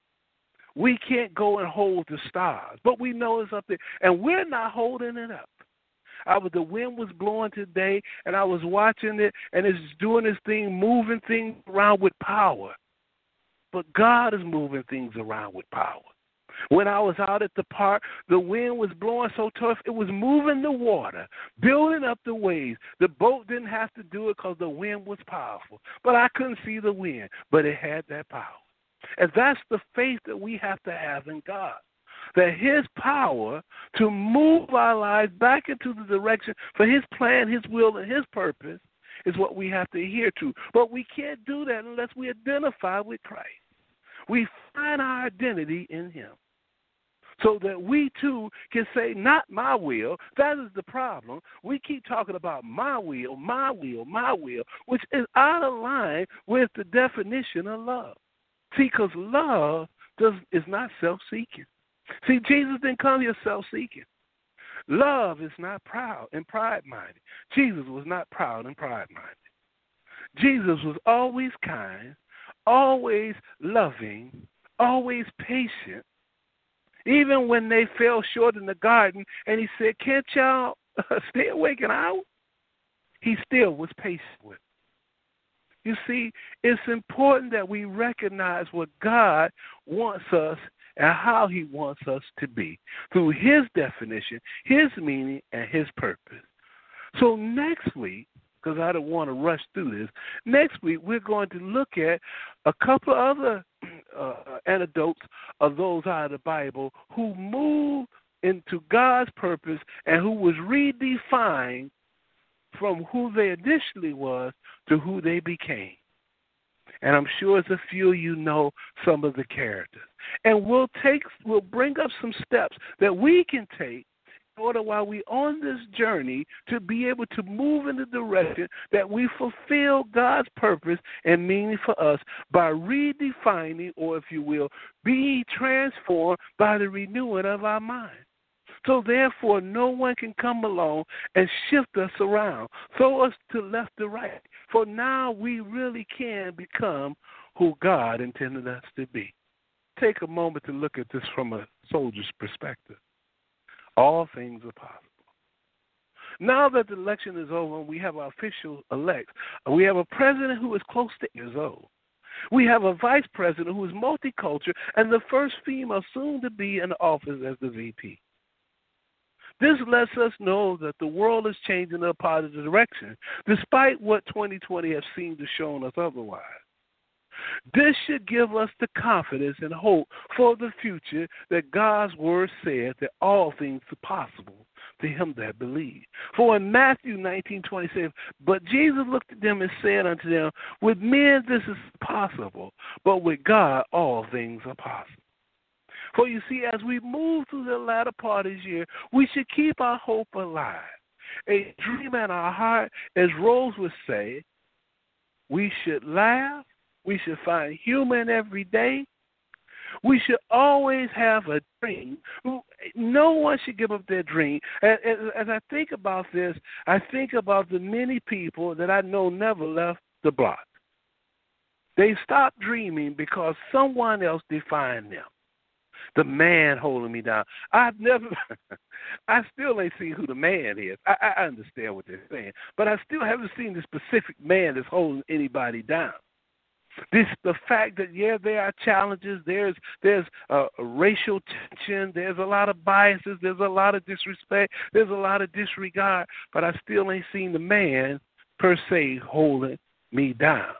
We can't go and hold the stars, but we know it's up there, and we're not holding it up. I was, the wind was blowing today, and I was watching it, and it's doing this thing, moving things around with power. But God is moving things around with power. When I was out at the park, the wind was blowing so tough, it was moving the water, building up the waves. The boat didn't have to do it because the wind was powerful. But I couldn't see the wind, but it had that power. And that's the faith that we have to have in God, that his power to move our lives back into the direction for his plan, his will, and his purpose is what we have to adhere to. But we can't do that unless we identify with Christ. We find our identity in him so that we too can say, not my will. That is the problem. We keep talking about my will, my will, my will, which is out of line with the definition of love. See, because love does, is not self-seeking. See, Jesus didn't come here self-seeking. Love is not proud and pride-minded. Jesus was not proud and pride-minded. Jesus was always kind, always loving, always patient. Even when they fell short in the garden and he said, can't y'all stay awake an hour? He still was patient with them. You see, it's important that we recognize what God wants us and how he wants us to be through his definition, his meaning, and his purpose. So next week, because I don't want to rush through this, next week we're going to look at a couple of other uh, anecdotes of those out of the Bible who moved into God's purpose and who was redefined from who they initially was to who they became. And I'm sure as a few of you know some of the characters. And we'll take, we'll bring up some steps that we can take in order while we're on this journey to be able to move in the direction that we fulfill God's purpose and meaning for us by redefining, or if you will, be transformed by the renewing of our mind. So therefore, no one can come along and shift us around, throw us to left or right. For now, we really can become who God intended us to be. Take a moment to look at this from a soldier's perspective. All things are possible. Now that the election is over and we have our official elects, we have a president who is close to years old. We have a vice president who is multicultural and the first female soon to be in office as the V P. This lets us know that the world is changing in a positive direction, despite what twenty twenty has seemed to show us otherwise. This should give us the confidence and hope for the future that God's word says that all things are possible to him that believes. For in Matthew nineteen twenty-seven, but Jesus looked at them and said unto them, with men this is possible, but with God all things are possible. For you see, as we move through the latter part of this year, we should keep our hope alive. A dream in our heart, as Rose would say, we should laugh. We should find humor in every day. We should always have a dream. no one should give up their dream. As, as, as I think about this, I think about the many people that I know never left the block. They stopped dreaming because someone else defined them. The man holding me down. I've never, I still ain't seen who the man is. I, I understand what they're saying, but I still haven't seen the specific man that's holding anybody down. This, the fact that, yeah, there are challenges, there's there's uh, racial tension, there's a lot of biases, there's a lot of disrespect, there's a lot of disregard, but I still ain't seen the man, per se, holding me down.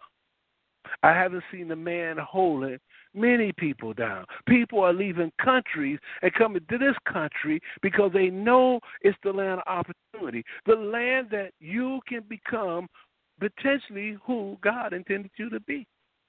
I haven't seen the man holding many people down. People are leaving countries and coming to this country because they know it's the land of opportunity, the land that you can become potentially who God intended you to be.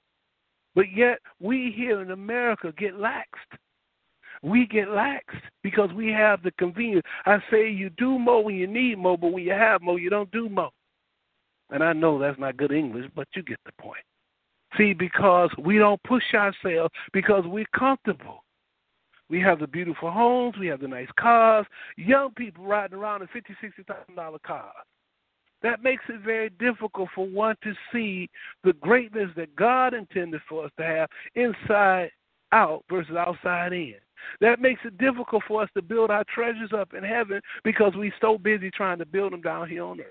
But yet we here in America get laxed. We get laxed because we have the convenience. I say you do more when you need more, but when you have more, you don't do more. And I know that's not good English, but you get the point. See, because we don't push ourselves because we're comfortable. We have the beautiful homes. We have the nice cars. Young people riding around in fifty thousand dollars, sixty thousand dollars cars. That makes it very difficult for one to see the greatness that God intended for us to have inside out versus outside in. That makes it difficult for us to build our treasures up in heaven because we're so busy trying to build them down here on earth.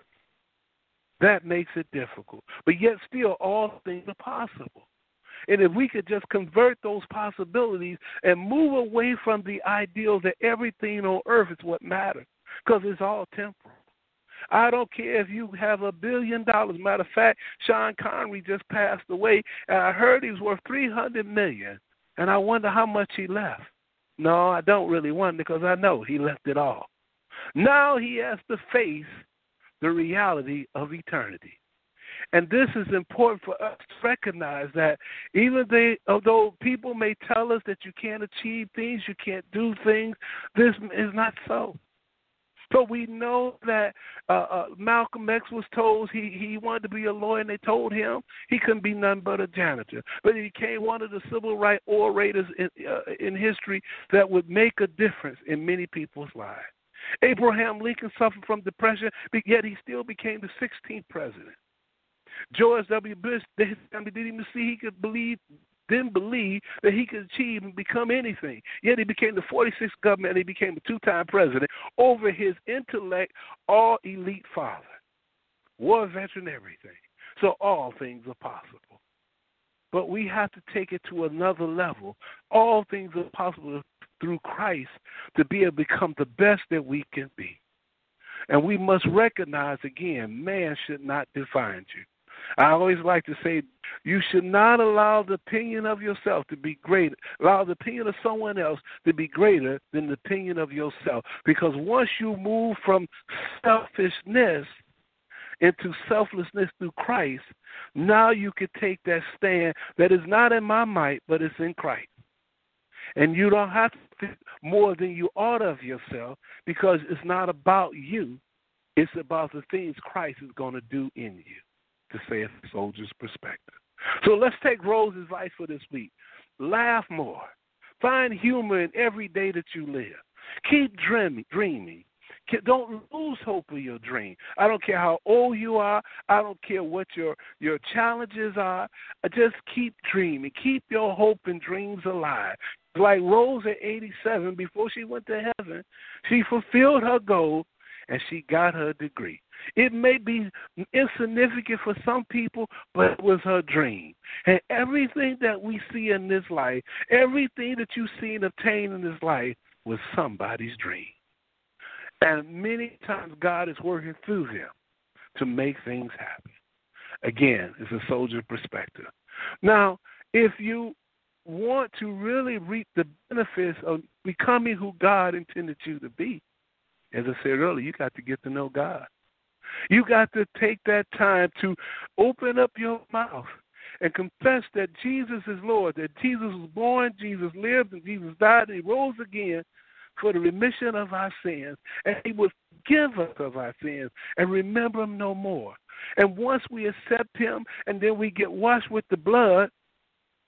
That makes it difficult. But yet still, all things are possible. And if we could just convert those possibilities and move away from the ideal that everything on earth is what matters, because it's all temporal. I don't care if you have a billion dollars. Matter of fact, Sean Connery just passed away, and I heard he was worth three hundred million dollars, and I wonder how much he left. No, I don't really wonder because I know he left it all. Now he has to face the reality of eternity. And this is important for us to recognize that even they, although people may tell us that you can't achieve things, you can't do things, this is not so. So we know that uh, uh, Malcolm X was told he, he wanted to be a lawyer, and they told him he couldn't be nothing but a janitor. But he became one of the civil rights orators in, uh, in history that would make a difference in many people's lives. Abraham Lincoln suffered from depression, but yet he still became the sixteenth president. George W. Bush didn't even see he could believe, didn't believe that he could achieve and become anything. Yet he became the forty-sixth governor and he became a two-time president over his intellect, all elite father, war veteran, everything. So all things are possible. But we have to take it to another level. All things are possible through Christ to be able to become the best that we can be. And we must recognize, again, man should not define you. I always like to say you should not allow the opinion of yourself to be greater, allow the opinion of someone else to be greater than the opinion of yourself. Because once you move from selfishness into selflessness through Christ, now you can take that stand that is not in my might, but it's in Christ. And you don't have to think more than you ought of yourself because it's not about you. It's about the things Christ is going to do in you, to say it from a soldier's perspective. So let's take Rose's advice for this week. Laugh more. Find humor in every day that you live. Keep dreaming. dreaming. Don't lose hope of your dream. I don't care how old you are. I don't care what your, your challenges are. Just keep dreaming. Keep your hope and dreams alive. Like Rose at eighty-seven, before she went to heaven, she fulfilled her goal and she got her degree. It may be insignificant for some people, but it was her dream. And everything that we see in this life, everything that you see and obtain in this life was somebody's dream. And many times God is working through them to make things happen. Again, it's a soldier perspective. Now, if you want to really reap the benefits of becoming who God intended you to be, as I said earlier, you got to get to know God. You got to take that time to open up your mouth and confess that Jesus is Lord, that Jesus was born, Jesus lived, and Jesus died, and he rose again for the remission of our sins, and he would forgive us of our sins and remember them no more. And once we accept him and then we get washed with the blood,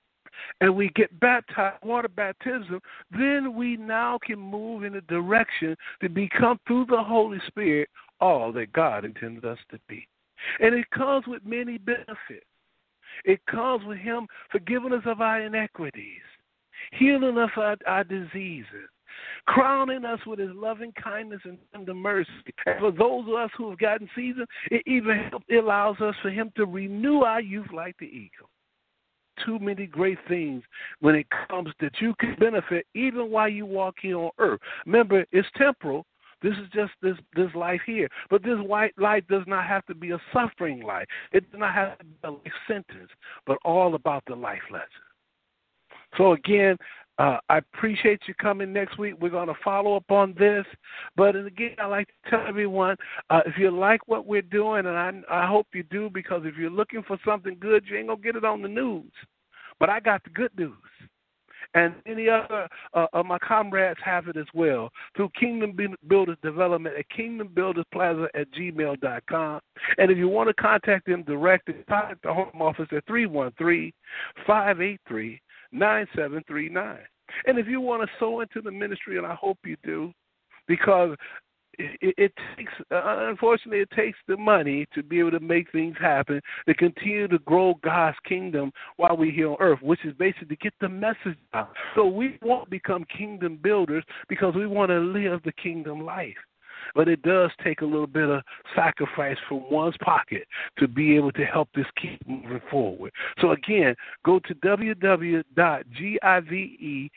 and we get baptized, water baptism, then we now can move in a direction to become, through the Holy Spirit, all that God intended us to be. And it comes with many benefits. It comes with Him forgiving us of our inequities, healing us of our, our diseases, crowning us with His loving kindness and tender mercy. And for those of us who have gotten seasoned, it even helps, it allows us for Him to renew our youth like the eagle. Too many great things when it comes that you can benefit even while you walk here on earth. Remember, it's temporal. This is just this, this life here. But this white life does not have to be a suffering life. It does not have to be a life sentence, but all about the life lesson. So again, uh, I appreciate you coming next week. We're going to follow up on this. But again, I like to tell everyone, uh, if you like what we're doing, and I, I hope you do, because if you're looking for something good, you ain't going to get it on the news. But I got the good news. And any other uh, of my comrades have it as well through Kingdom Builders Development at kingdom builders plaza at gmail dot com. And if you want to contact them directly, contact the home office at three one three, five eight three, nine seven three nine. And if you want to sow into the ministry, and I hope you do, because it, it takes, uh, unfortunately, it takes the money to be able to make things happen, to continue to grow God's kingdom while we're here on earth, which is basically to get the message out. So we won't become kingdom builders because we want to live the kingdom life. But it does take a little bit of sacrifice from one's pocket to be able to help this keep moving forward. So, again, go to w w w dot givefy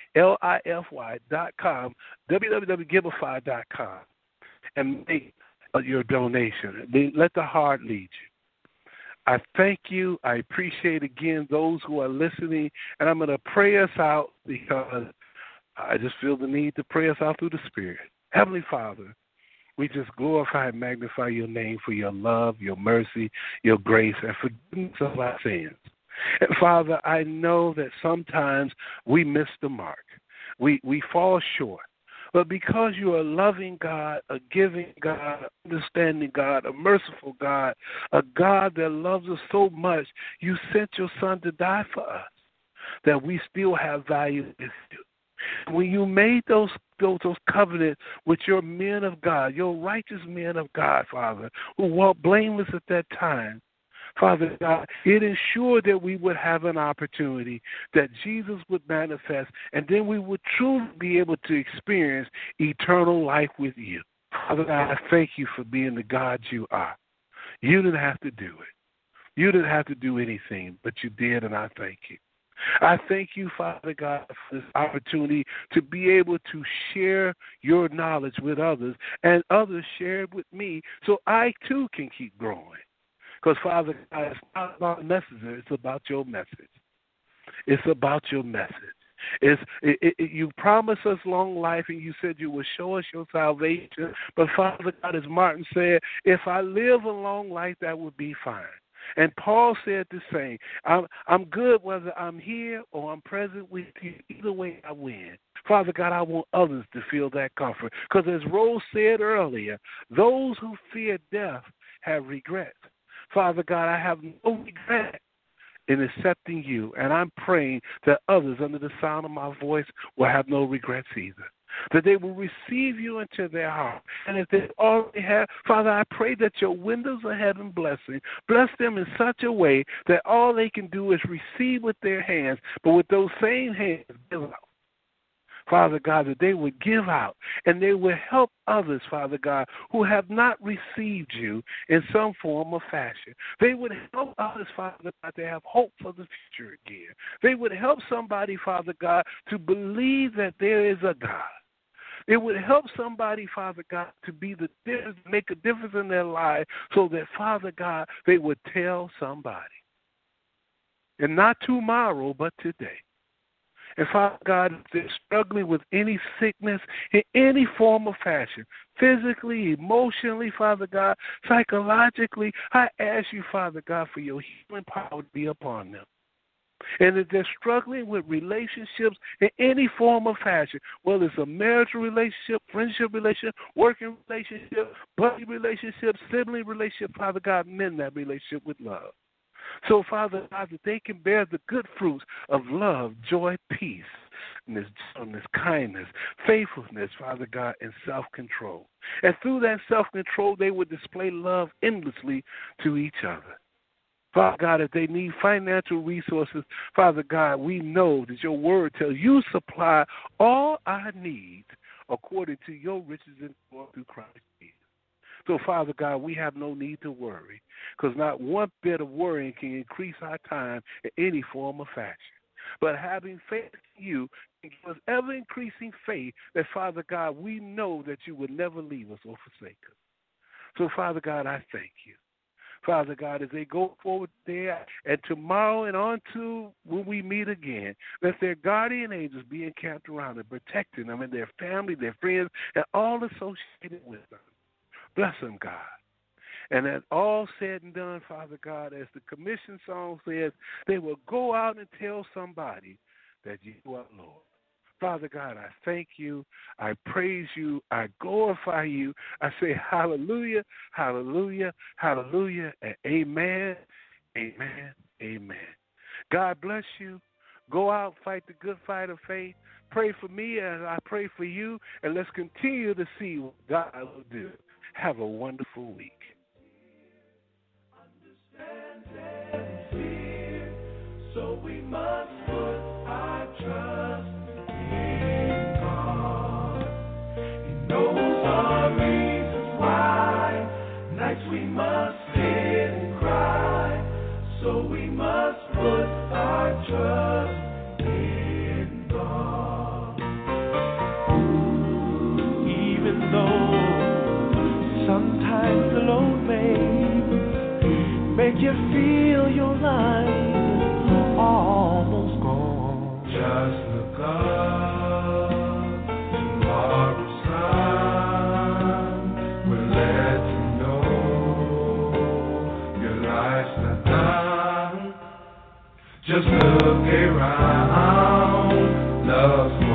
dot com, w w w dot giveify dot com, and make your donation. Let the heart lead you. I thank you. I appreciate, again, those who are listening. And I'm going to pray us out because I just feel the need to pray us out through the Spirit. Heavenly Father, we just glorify and magnify your name for your love, your mercy, your grace, and forgiveness of our sins. And Father, I know that sometimes we miss the mark. We we fall short. But because you are a loving God, a giving God, an understanding God, a merciful God, a God that loves us so much, you sent your Son to die for us, that we still have value with you. When you made those, those those covenants with your men of God, your righteous men of God, Father, who walked blameless at that time, Father God, it ensured that we would have an opportunity, that Jesus would manifest, and then we would truly be able to experience eternal life with you. Father God, I thank you for being the God you are. You didn't have to do it. You didn't have to do anything, but you did, and I thank you. I thank you, Father God, for this opportunity to be able to share your knowledge with others, and others share it with me so I, too, can keep growing. Because, Father God, it's not about a messenger. It's about your message. It's about your message. It's, it, it, you promised us long life, and you said you would show us your salvation. But, Father God, as Martin said, if I live a long life, that would be fine. And Paul said the same. I'm, I'm good whether I'm here or I'm present with you. Either way, I win. Father God, I want others to feel that comfort. Because as Rose said earlier, those who fear death have regrets. Father God, I have no regret in accepting you, and I'm praying that others under the sound of my voice will have no regrets either, that they will receive you into their heart. And if they already have, Father, I pray that your windows of heaven blessing, bless them in such a way that all they can do is receive with their hands, but with those same hands, give out. Father God, that they would give out and they would help others, Father God, who have not received you in some form or fashion. They would help others, Father God, to have hope for the future again. They would help somebody, Father God, to believe that there is a God. It would help somebody, Father God, to be the difference, make a difference in their life so that, Father God, they would tell somebody. And not tomorrow, but today. And, Father God, if they're struggling with any sickness in any form or fashion, physically, emotionally, Father God, psychologically, I ask you, Father God, for your healing power to be upon them. And if they're struggling with relationships in any form or fashion, whether it's a marital relationship, friendship relationship, working relationship, buddy relationship, sibling relationship, Father God, mend that relationship with love. So, Father God, that they can bear the good fruits of love, joy, peace, and gentleness, kindness, faithfulness, Father God, and self-control. And through that self-control, they would display love endlessly to each other. Father God, if they need financial resources, Father God, we know that your word tells you supply all our needs according to your riches and glory through Christ Jesus. So, Father God, we have no need to worry, because not one bit of worrying can increase our time in any form or fashion. But having faith in you and give us ever-increasing faith that, Father God, we know that you will never leave us or forsake us. So, Father God, I thank you. Father God, as they go forward there and tomorrow and on to when we meet again, let their guardian angels be encamped around them, protecting them and their family, their friends, and all associated with them. Bless them, God. And as all said and done, Father God, as the commission song says, they will go out and tell somebody that you are Lord. Father God, I thank you, I praise you, I glorify you. I say hallelujah, hallelujah, hallelujah, and amen, amen, amen. God bless you. Go out, fight the good fight of faith. Pray for me as I pray for you, and let's continue to see what God will do. Have a wonderful week. Understand and fear, so we must put our trust in God. He knows our reasons why. Nights we must sit and cry, so we must put our trust in God. Even though sometimes the load may make you feel your life almost gone. Just look up, tomorrow's sun will let you know your life's not done. Just look around, love's